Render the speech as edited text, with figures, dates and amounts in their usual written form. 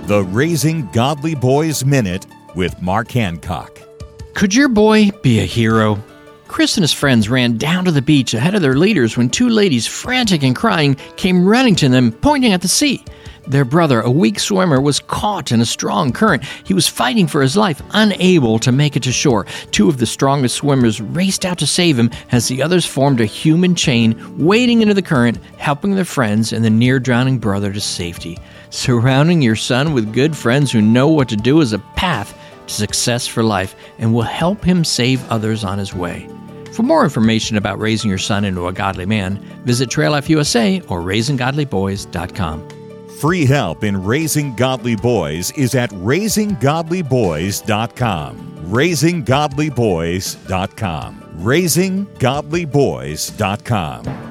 The Raising Godly Boys Minute with Mark Hancock. Could your boy be a hero? Chris and his friends ran down to the beach ahead of their leaders when two ladies, frantic and crying, came running to them, pointing at the sea. Their brother, a weak swimmer, was caught in a strong current. He was fighting for his life, unable to make it to shore. Two of the strongest swimmers raced out to save him as the others formed a human chain, wading into the current, helping their friends and the near-drowning brother to safety. Surrounding your son with good friends who know what to do is a path to success for life and will help him save others on his way. For more information about raising your son into a godly man, visit Trail Life USA or RaisingGodlyBoys.com. Free help in raising godly boys is at RaisingGodlyBoys.com. RaisingGodlyBoys.com. RaisingGodlyBoys.com.